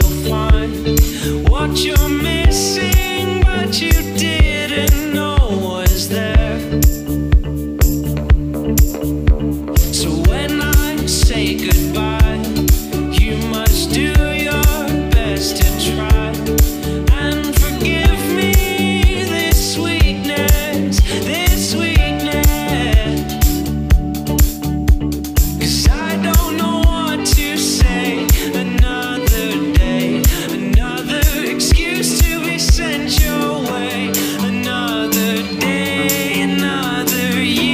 you'll find what you're missing, but you didn't know was there. So when I say goodbye, you must do your best to try and forgive me this sweetness, this sweetness. 'Cause I don't know what to say. Another day, another excuse to be sent your way. Another day, another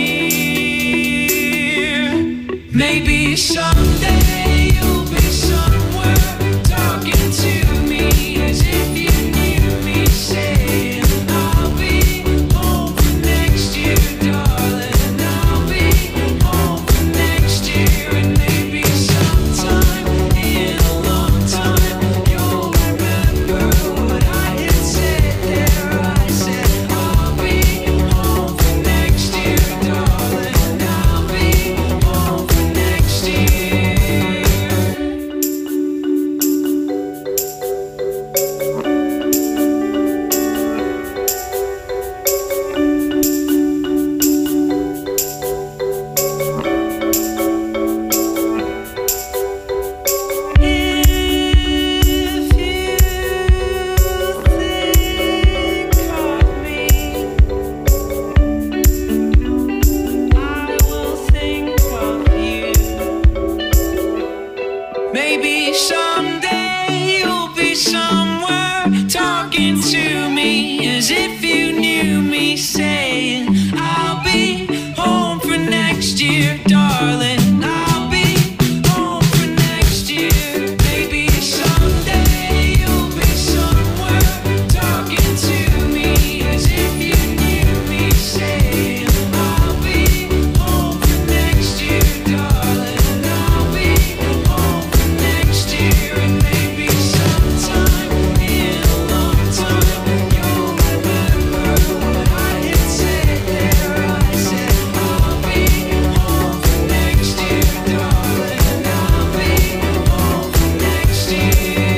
year. Maybe someday you'll be somewhere talking to me as if you knew me, saying I'll be home for next year, darling. I'll be home for next year. And maybe sometime in a long time you'll remember what I had said there. I said I'll be home for next year, darling. I'll be home for next year. If you think of me, I will think of you. Maybe someday you'll be somewhere talking to me as if you knew me, saying I'll be home for next year, darling. I'll be home for next year. Maybe someday you'll be somewhere talking to me as if you knew me, saying I'll be home for next year, darling. I'll be home for next year. And maybe sometime in a long time you'll remember what I had said there. I said I'll be home for next year, darling. I'll be home for next year.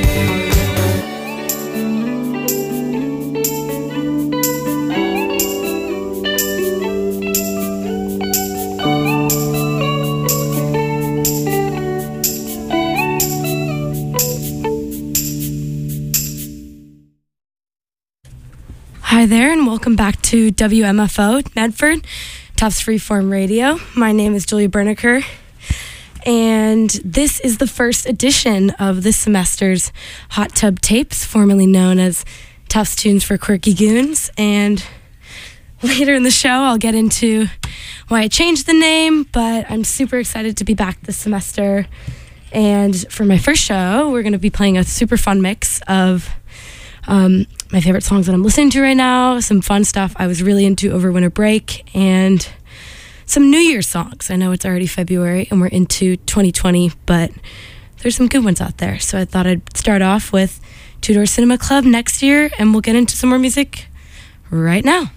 Hi there, and welcome back to WMFO Medford, Tufts Freeform Radio. My name is Julia Berniker, and this is the first edition of this semester's Hot Tub Tapes, formerly known as Tufts Tunes for Quirky Goons. And later in the show, I'll get into why I changed the name, but I'm super excited to be back this semester. And for my first show, we're going to be playing a super fun mix of my favorite songs that I'm listening to right now, some fun stuff I was really into over winter break, and some New Year's songs. I know it's already February and we're into 2020, but there's some good ones out there. So I thought I'd start off with Two Door Cinema Club Next Year, and we'll get into some more music right now.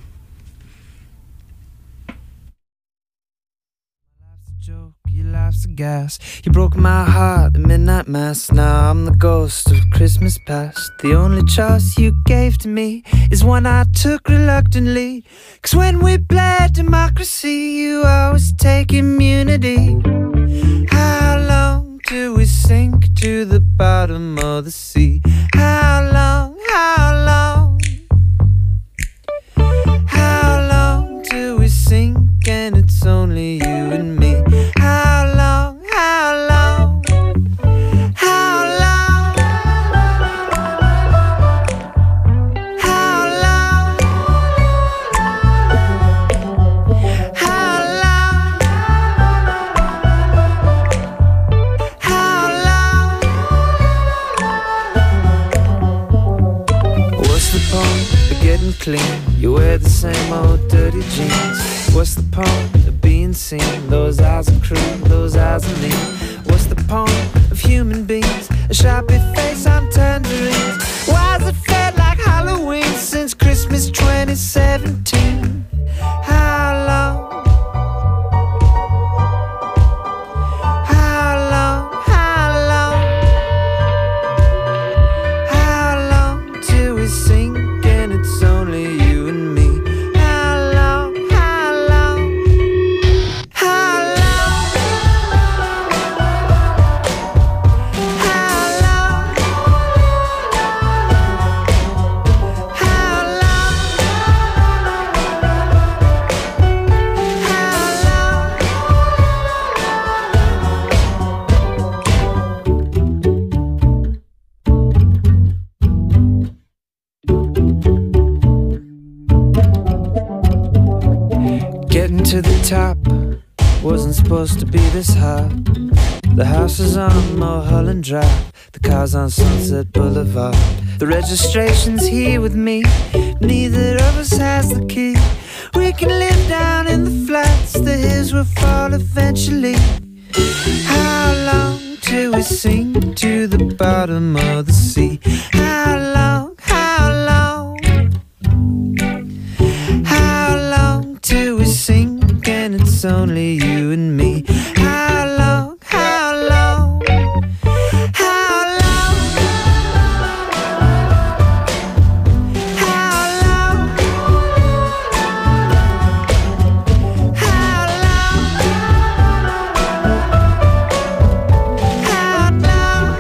Your life's a gas. You broke my heart, the midnight mass. Now I'm the ghost of Christmas past. The only choice you gave to me is one I took reluctantly. 'Cause when we played democracy, you always take immunity. How long till we sink to the bottom of the sea? How long, how long? How long till we sink and it's only you and me? How long, how long? How long? How long? How long? How long? What's the point of getting clean? You wear the same old dirty jeans. What's the point of being seen? Those eyes are cruel, those eyes are mean. What's the point of human beings? A sharpie face on tangerines. Why's it felt like Halloween since Christmas 2017? How long? How long? How long? to the top. Wasn't supposed to be this hot. The house is on Mulholland Drive. The car's on Sunset Boulevard. The registration's here with me. Neither of us has the key. We can live down in the flats. The hills will fall eventually. How long till we sink to the bottom of the sea? How long, how long? How long till we sink and it's only you and me? How long, how long? How long? How long? How long? How long?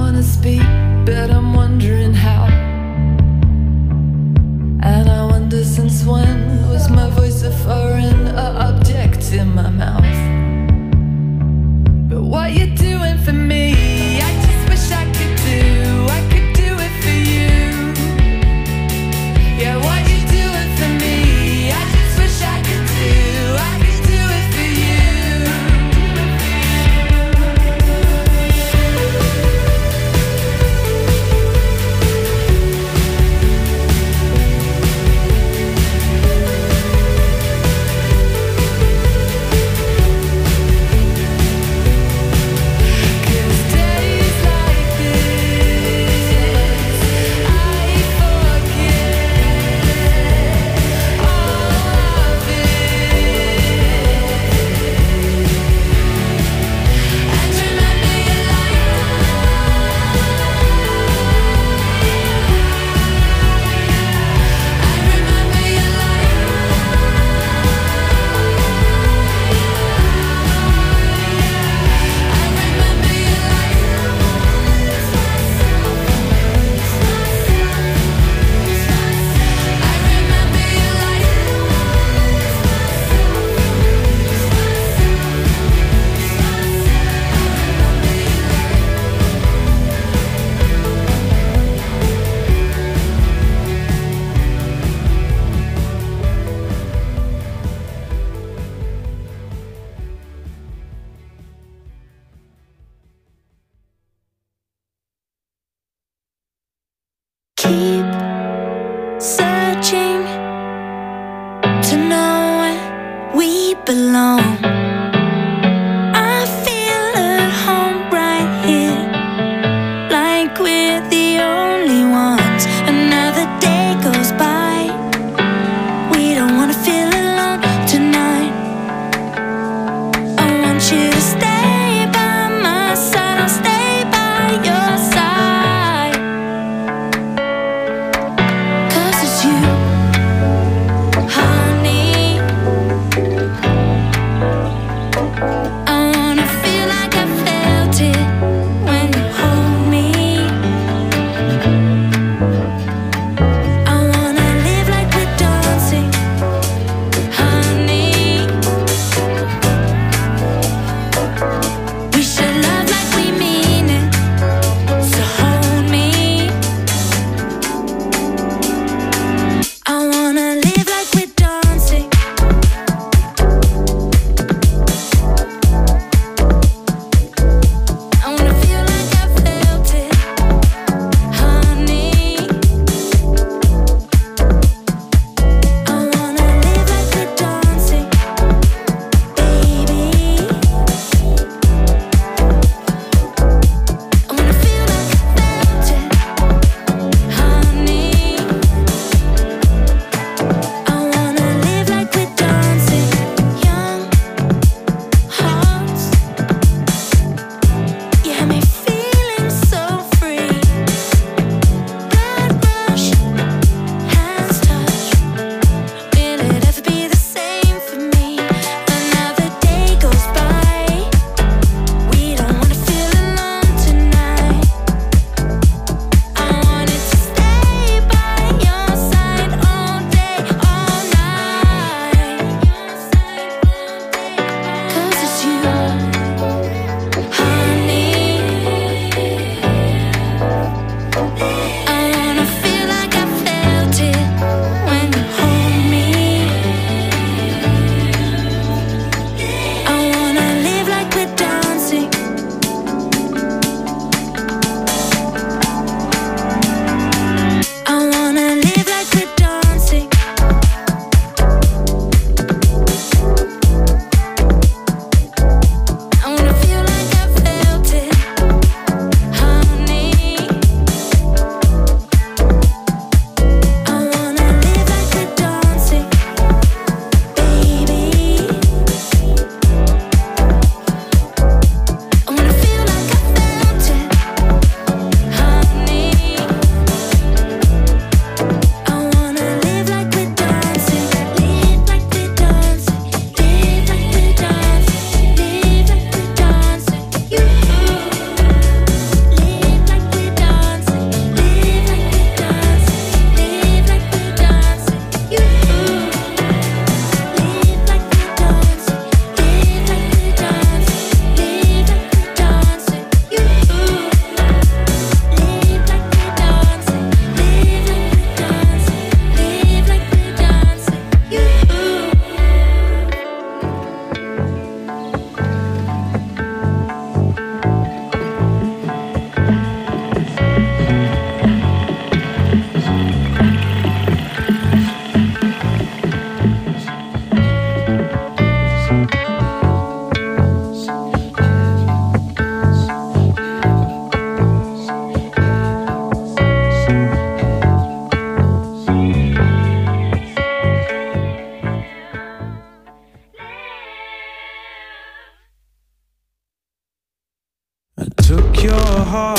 but I'm wondering how. And I wonder Since when was my voice a foreign object in my mouth? But what you doing for me? I just wish I could do it for you. Yeah, what you doing for me? I just wish I could do it for you. Keep searching to know where we belong. I feel at home right here, like we're the only ones. Another day goes by, we don't wanna feel alone tonight. I want you to stay by my side, I'll stay by your side. You, honey,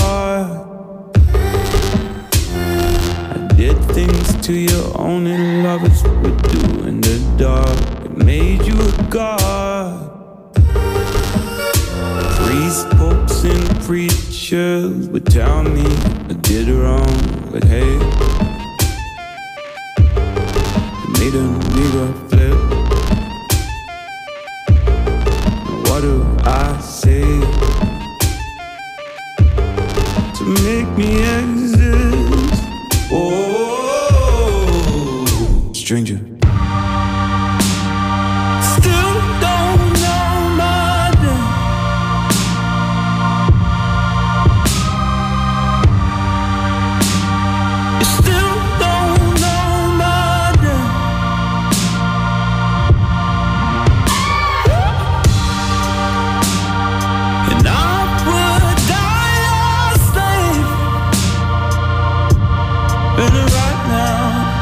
heart. I did things to you only lovers would do in the dark. It made you a god. Priests, popes, and preachers would tell me I did wrong, but hey, it made a nigga flip. What do I say to make me exist? Oh, stranger. Still don't know my name. You still don't know my name. And I would die a slave in it right now.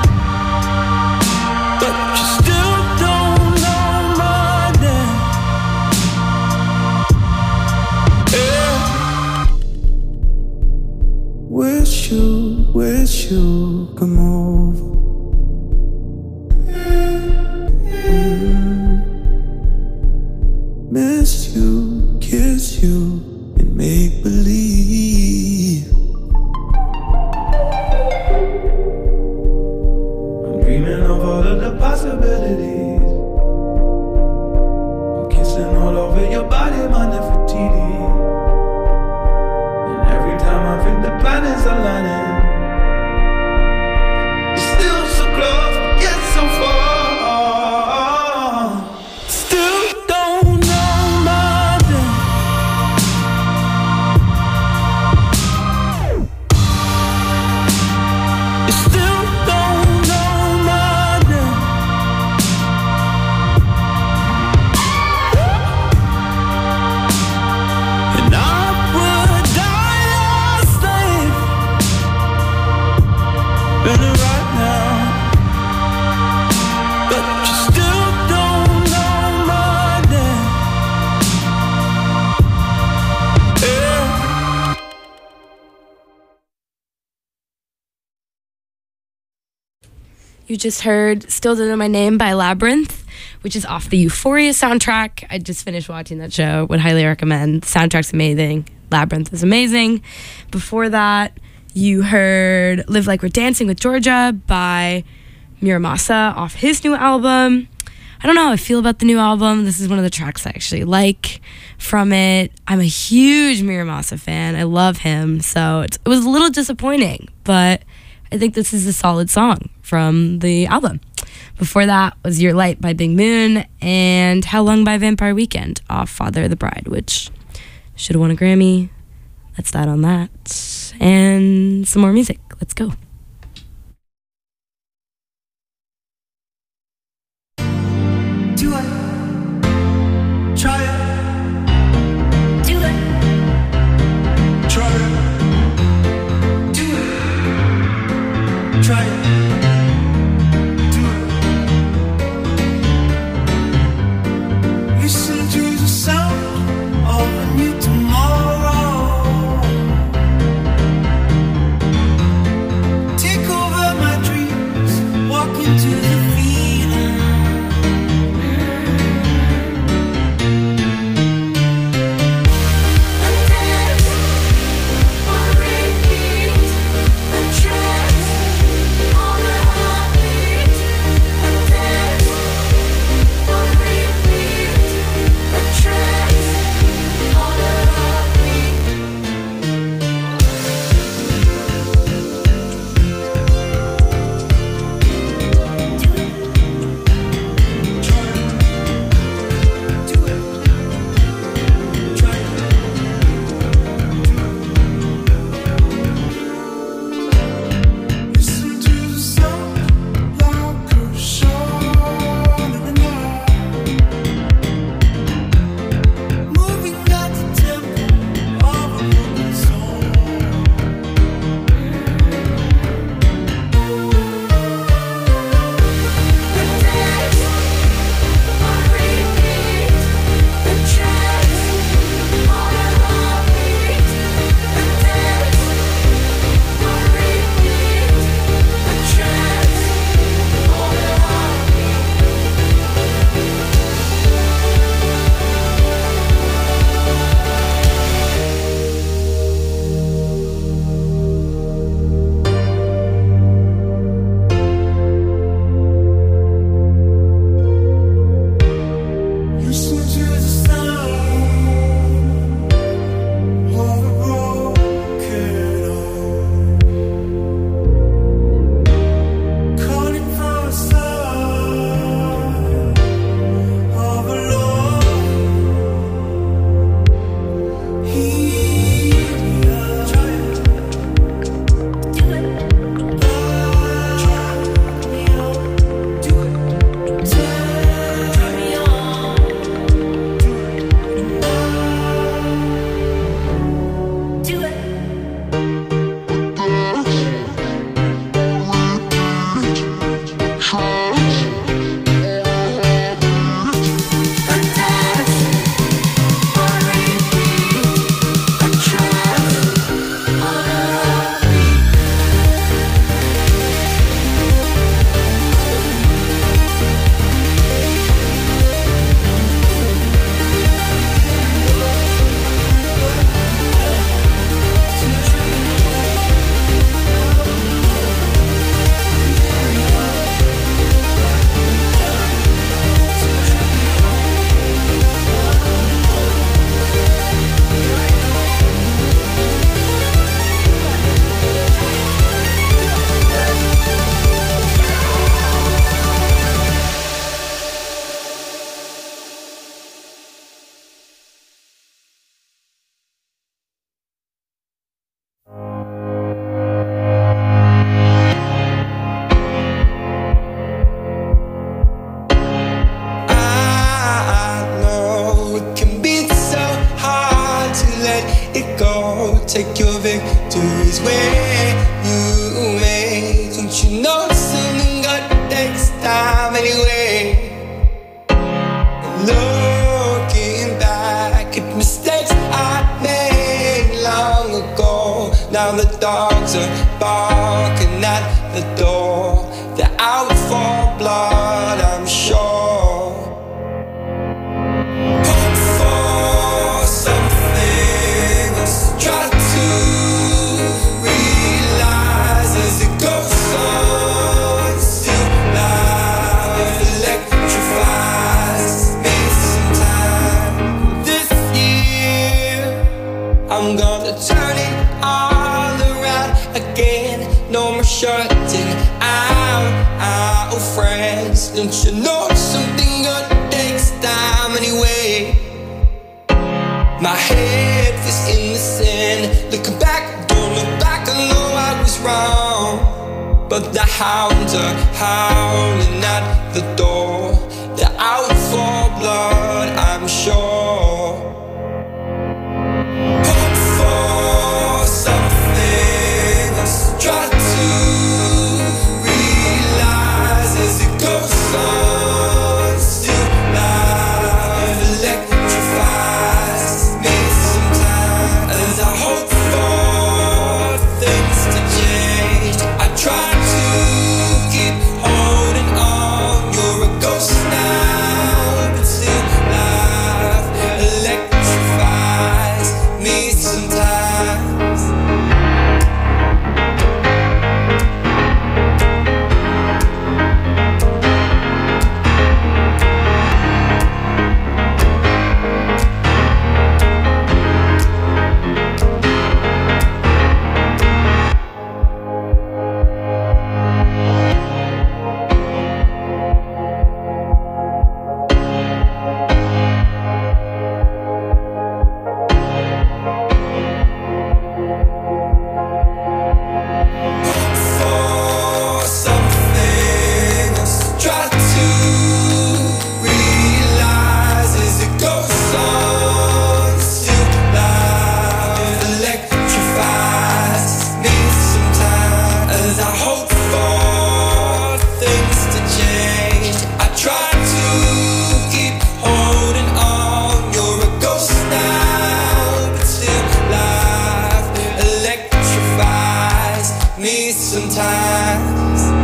But you still don't know my name. Yeah. Wish you come over. Miss you, kiss you, and make believe. I'm dreaming of all of the possibilities. I'm kissing all over your body, my Nefertiti. And every time I think the planets are aligning, you're still so close, yet so far. Still don't know my name. You still don't know my name. And I would die a slave in it right now. But you still don't know my name. Yeah. You just heard Still Don't Know My Name by Labyrinth, which is off the Euphoria soundtrack. I just finished watching that show. Would highly recommend. The soundtrack's amazing. Labyrinth is amazing. Before that, you heard Live Like We're Dancing with Georgia by Miramasa off his new album. I don't know how I feel about the new album. This is one of the tracks I actually like from it. I'm a huge Miramasa fan. I love him. So it was a little disappointing, but I think this is a solid song from the album. Before that was Your Light by Big Moon and How Long by Vampire Weekend off Father of the Bride, which should have won a Grammy. That's that on that. And some more music. Let's go. Do it. Try it. Do it. Try it. Do it. Try it. Do it. Listen to the sound of a new tomorrow. Take over my dreams. Walk into the freedom. On repeat, the tracks, all the is where you made. Don't you know something good takes time anyway? Looking back at mistakes I made long ago, now the dogs are barking at the door. They're out for blood, I'm sure. Hope for something else. Try to realize as it goes on. Still life electrifies me sometime. This year I'm gonna turn it all around again. No more shutting out, oh friends. Don't you know something good takes time anyway? My head was in the sand. Looking back, don't look back, I know I was wrong. But the hounds are howling at the door. They're out for blood, I'm sure. Hope for something else. Try to realize as it goes on. Still life electrifies me sometimes. As I hope for things to change, I try to keep holding on. You're a ghost now, but still life electrifies me sometimes. For something else. Try to realize as it goes on. Still life electrifies me sometimes. As I hope for things to change, I try to keep holding on. You're a ghost now, but still life electrifies me sometimes.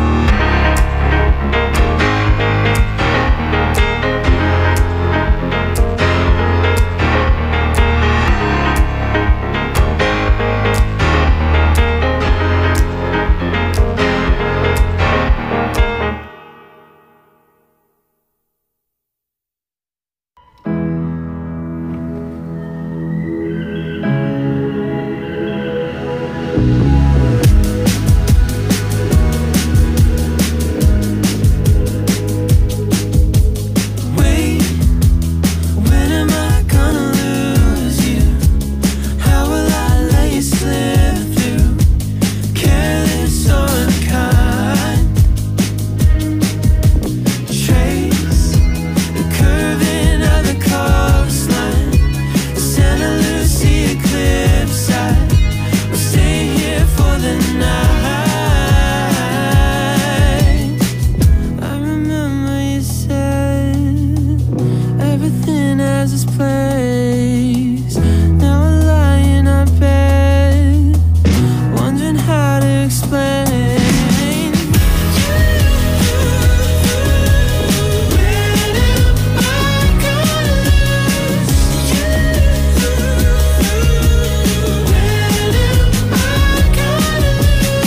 Wait, when am I gonna lose you? How will I let you slip through? Careless or unkind. Trace the curving of the coastline. Santa Lucia cliffside. We'll stay here for the night. I remember you said everything has its place. Now I lie in our bed, wondering how to explain. When am I gonna lose you? When am I gonna lose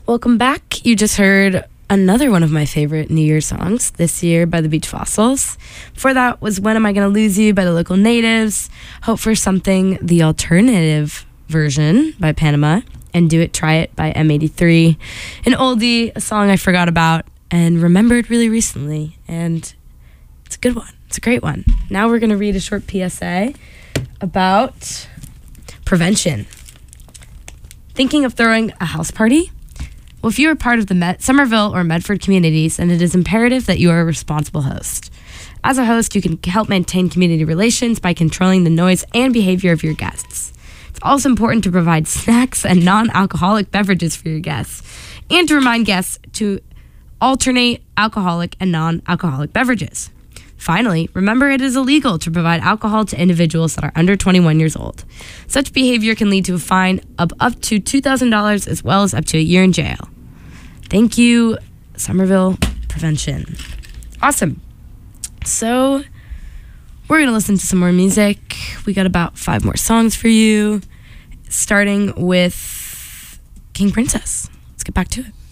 Welcome back. You just heard another one of my favorite New Year songs this year by the Beach Fossils. Before that was When Am I Gonna Lose You by the Local Natives, Hope for Something, the alternative version by Panama, and Do It, Try It by M83. An oldie, a song I forgot about and remembered really recently, and it's a good one. It's a great one. Now we're gonna read a short PSA about prevention. Thinking of throwing a house party? Well, if you are part of the Somerville or Medford communities, then it is imperative that you are a responsible host. As a host, you can help maintain community relations by controlling the noise and behavior of your guests. It's also important to provide snacks and non-alcoholic beverages for your guests, and to remind guests to alternate alcoholic and non-alcoholic beverages. Finally, remember it is illegal to provide alcohol to individuals that are under 21 years old. Such behavior can lead to a fine of up to $2,000 as well as up to a year in jail. Thank you, Somerville Prevention. Awesome. So, we're going to listen to some more music. We got about 5 more songs for you, starting with King Princess. Let's get back to it.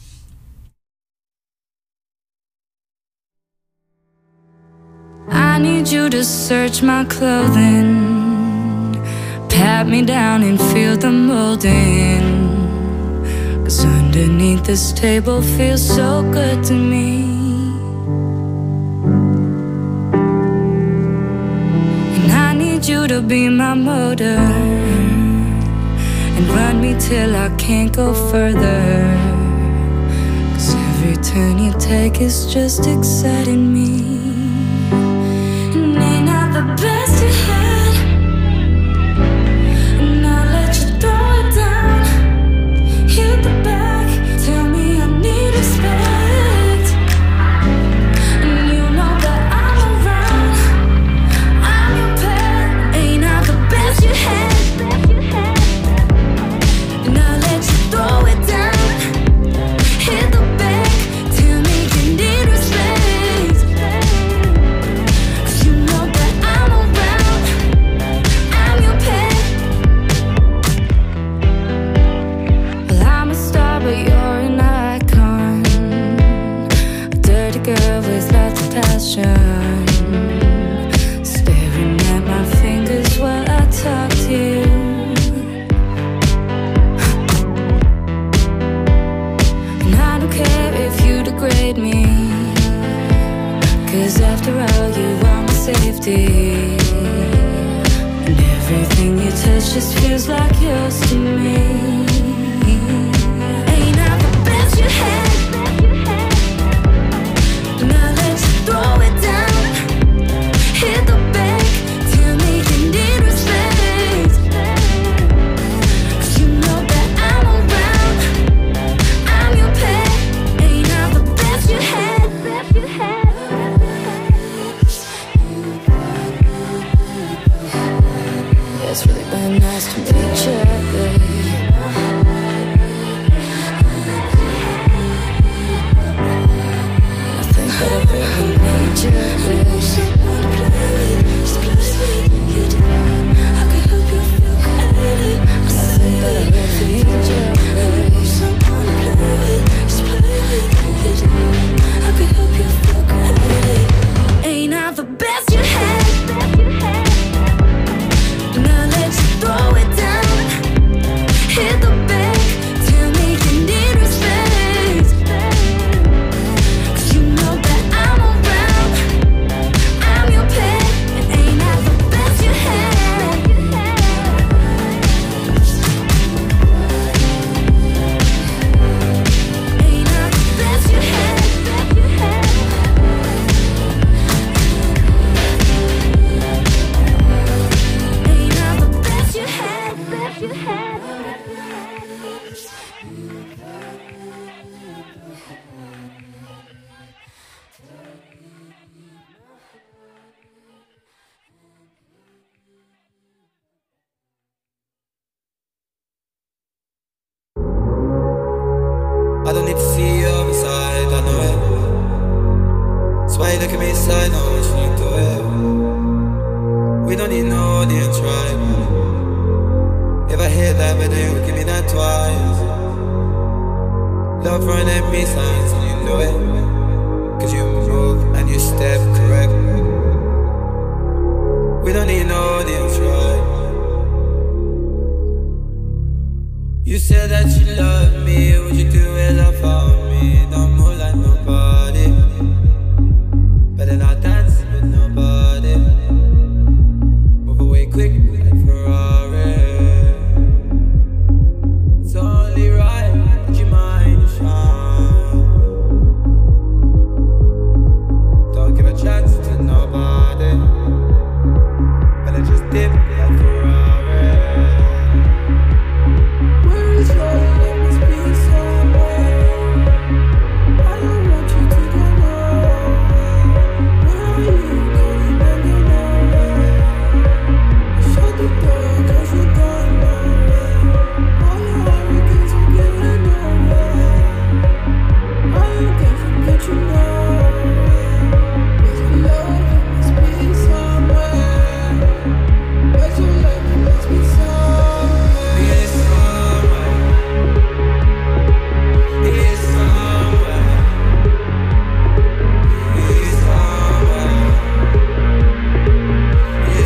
I need you to search my clothing, pat me down and feel the molding, 'cause underneath this table feels so good to me. And I need you to be my motor and run me till I can't go further, 'cause every turn you take is just exciting me. The best you had, and I let you throw it down. Hit the back, tell me I need respect, and you know that I'm around. I'm your pet, ain't I the best you had? And I let you throw it down. Hit the back, tell me you need respect, 'cause you know that I'm around. I'm your pet. Well, I'm a star, but you're an icon. A dirty girl with lots of passion, staring at my fingers while I talk to you. And I don't care if you degrade me, 'cause after all you are my safety, and everything you touch just feels like yours to me. Ain't I the best you had? And I let you throw it down. Hit the back, tell me you need respect, 'cause you know that I'm around. I'm your pet. Ain't I the best you had? It's really been nice to meet you, baby. I think that I really need you, baby. I could help you feel good. I think that I really need you, baby. I could help you feel good. Ain't I the best you had? And I let you throw it down. Hit the back, tell me you need respect, 'cause you know that I'm around. I'm your pet, and ain't I the best you had? Ain't I the best you had? Ain't I the best you had? I don't need to see you on my side, I know it. That's why you look at me side, how much you do it. We don't need no audience, right? If I hit that video, give me that twice. Love running me signs and you know it. Cause you move and you step correct. We don't need no audience, right? You said that you love me, would you do it love for me? Don't move like nobody, better not dance with nobody. Move away quick like Ferrari. It's only right that you mind shine. Don't give a chance to nobody, better just dip like Ferrari. Where is your love? Must be somewhere. I don't want you to go nowhere. Where are you going when you're nowhere? Shut the door 'cause you're going nowhere. All your hurricanes are getting nowhere. I ain't gonna forget you nowhere. Where's your love? It must be somewhere. Where's your love? It must be somewhere. Be somewhere. Be somewhere. Be somewhere. Be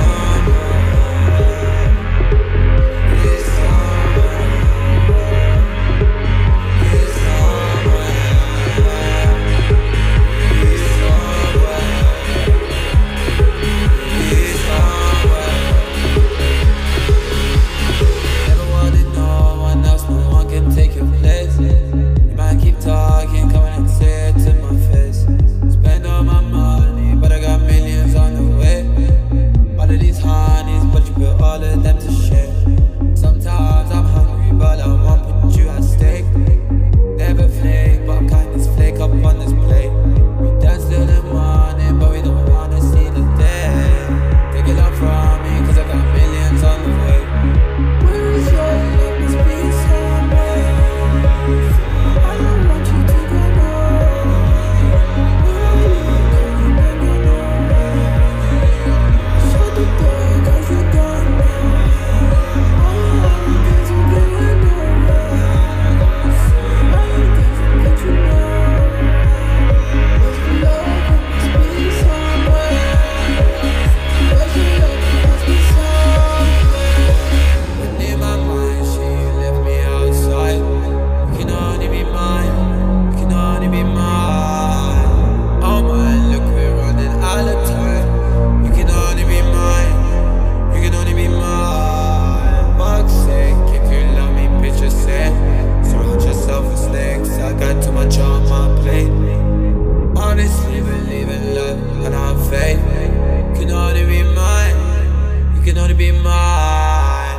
Never wanted no one else, no one can take your place. You might keep talking, come and say it to my face. Spend all my money, but I got millions on the way. All of these honeys, but you put all of them to shame. Sometimes I'm hungry, but I won't put you at stake. Never flake, but kindness flake up on this plate. We dance till the morning, but we don't wanna see the day. Take it off from me, 'cause I got millions on the way. Where is your love? Must be somewhere. I don't want you to go nowhere. Where are you going when you're nowhere? Shut the door 'cause you're going nowhere. All your hurricanes are getting nowhere. I ain't gonna forget you nowhere. Where's your love? It must be somewhere. Where's your love? It must be somewhere. When in my mind, she left me outside. You can only be mine. You can only be mine. Oh my, look, we're running out of time. You can only be mine. You can only be mine. Fuck's sake, if you love me, bitch, just say it. Surround yourself with snakes. I got too much on my plate. Honestly, believe in love and have faith. You can only be mine. You can only be mine.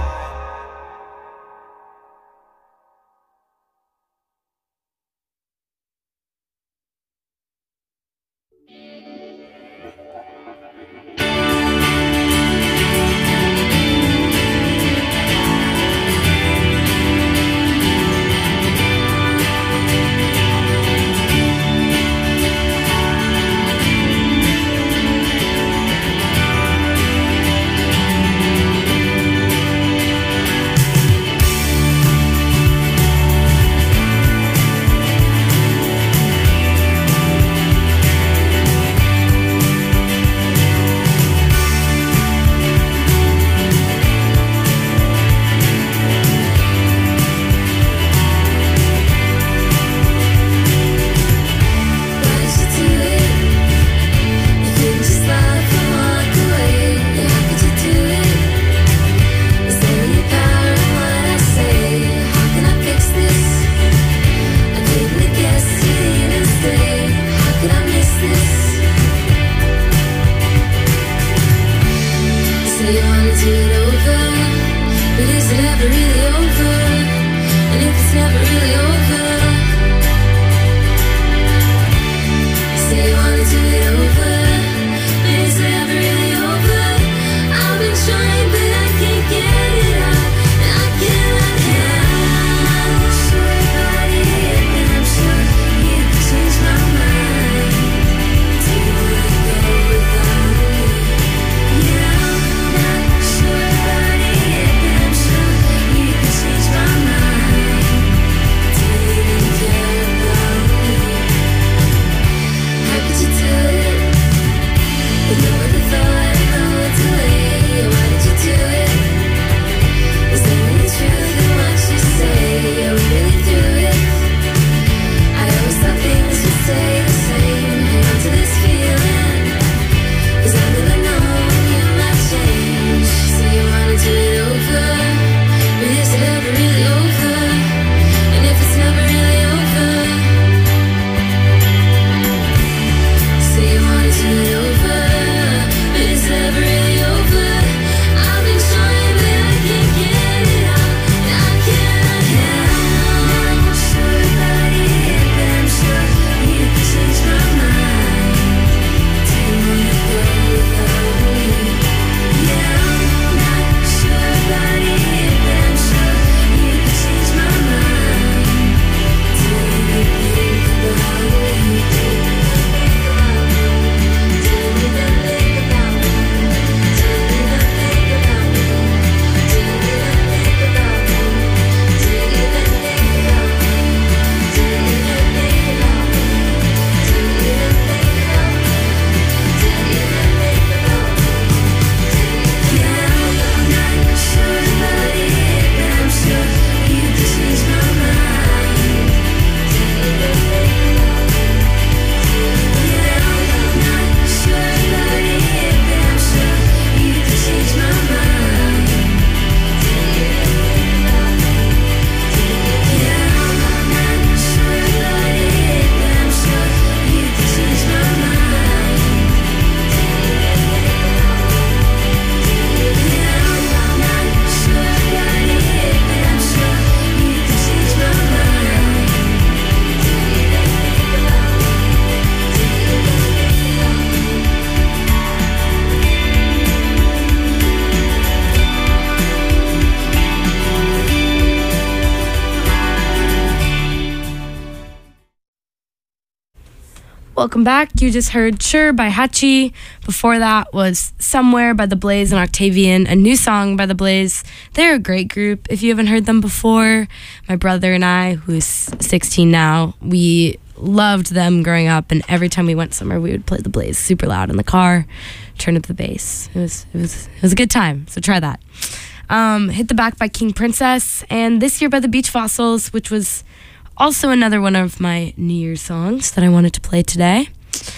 Welcome back. You just heard Sure by Hachi. Before that was Somewhere by The Blaze and Octavian, a new song by The Blaze. They're a great group. If you haven't heard them before, my brother and I, who is 16 now, we loved them growing up, and every time we went somewhere, we would play The Blaze super loud in the car, turn up the bass. It was a good time, so try that. Hit the Back by King Princess, and This Year by the Beach Fossils, which was also another one of my New Year's songs that I wanted to play today.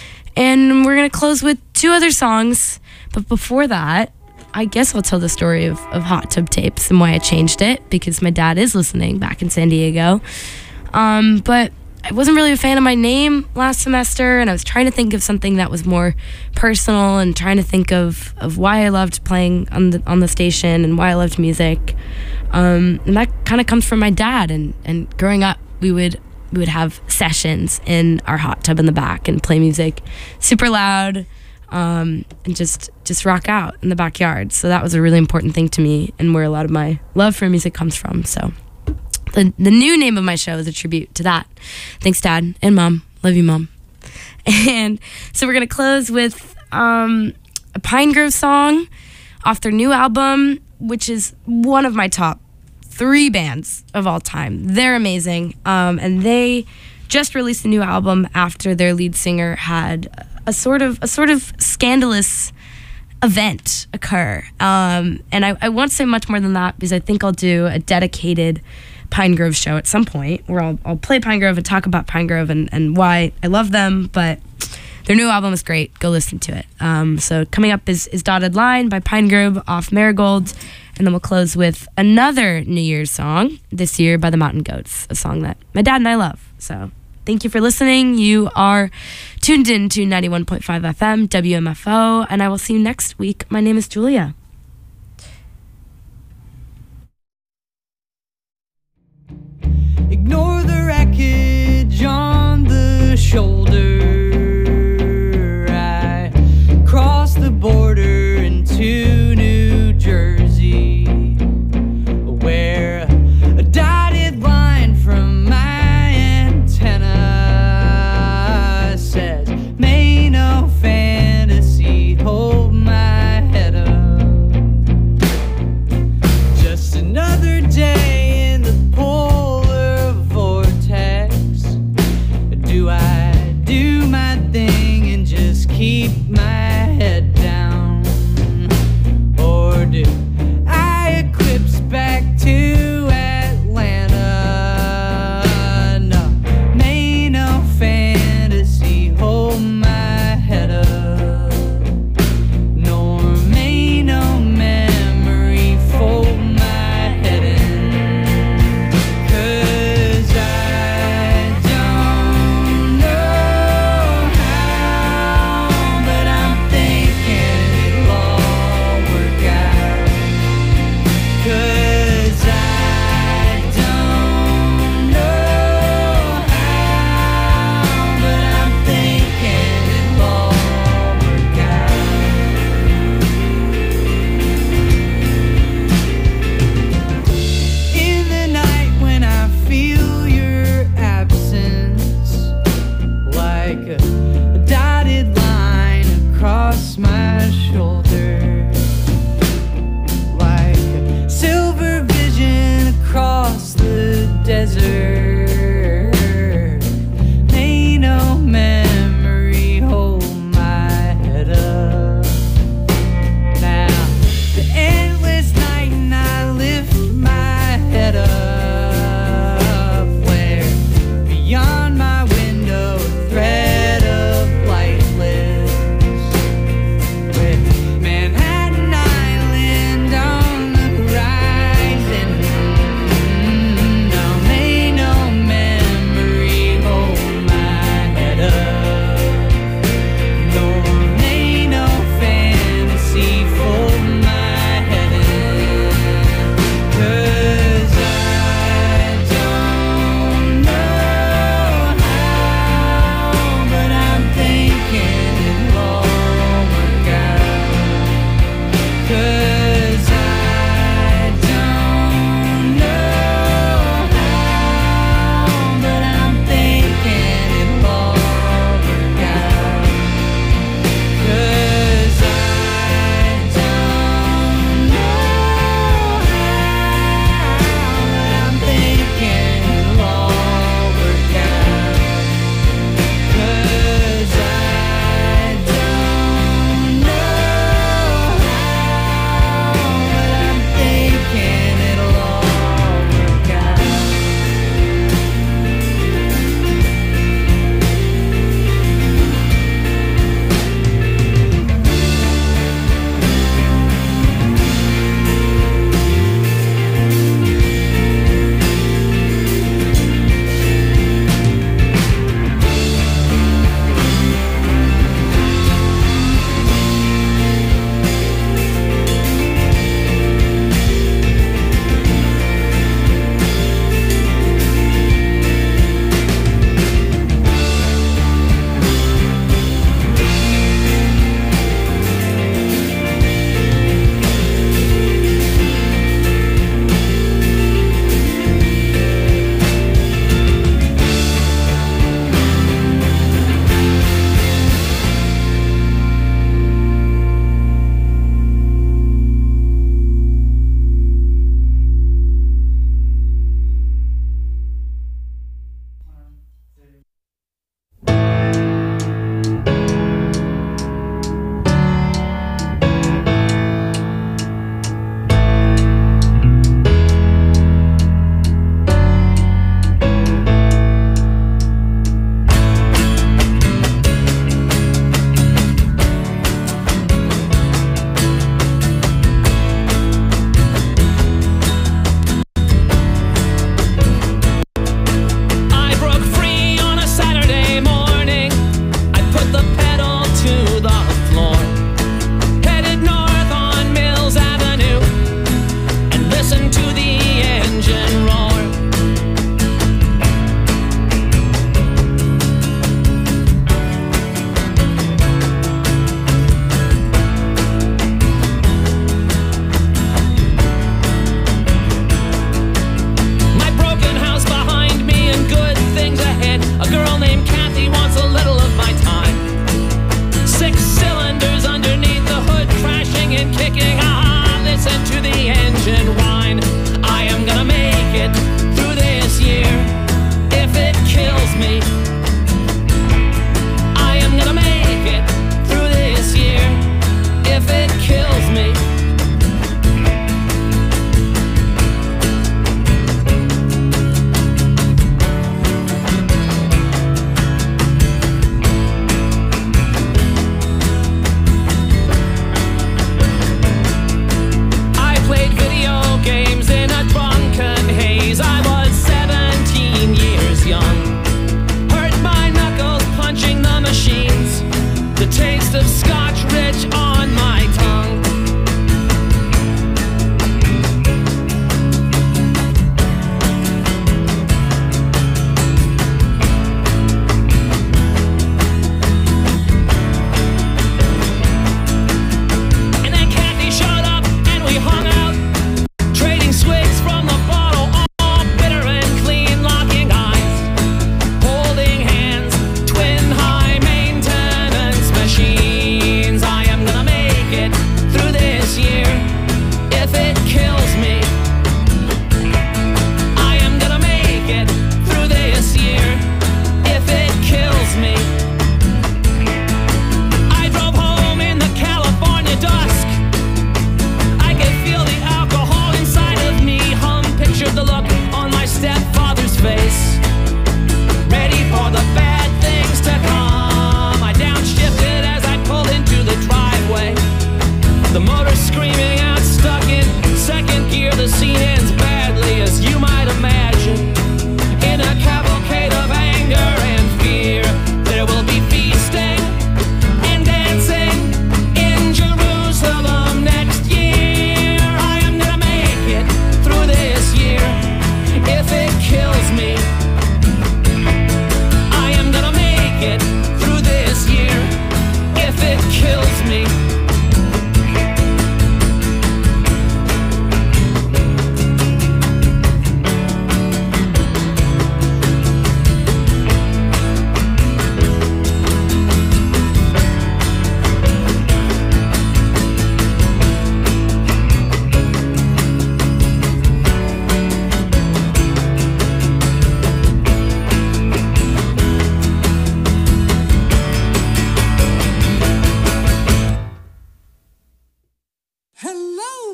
And we're going to close with two other songs, but before that, I guess I'll tell the story of Hot Tub Tapes and why I changed it, because my dad is listening back in San Diego. But I wasn't really a fan of my name last semester, and I was trying to think of something that was more personal and trying to think of why I loved playing on the station and why I loved music. And that kind of comes from my dad, and growing up, we would have sessions in our hot tub in the back and play music super loud, and just rock out in the backyard. So that was a really important thing to me, and where a lot of my love for music comes from. So the new name of my show is a tribute to that. Thanks, Dad and Mom. Love you, Mom. And so we're gonna close with a Pine Grove song off their new album, which is one of my top 3 bands of all time. They're amazing, and they just released a new album after their lead singer had a sort of scandalous event occur. And I won't say much more than that, because I think I'll do a dedicated Pine Grove show at some point where I'll play Pine Grove and talk about Pine Grove and why I love them. But their new album is great. Go listen to it. So coming up is Dotted Line by Pine Grove off Marigold. And then we'll close with another New Year's song, This Year by the Mountain Goats, a song that my dad and I love. So thank you for listening. You are tuned in to 91.5 FM, WMFO, and I will see you next week. My name is Julia. Ignore the wreckage on the shoulder. I crossed the border into New Jersey, where a dotted line from my antenna says, may no fantasy hold my head up.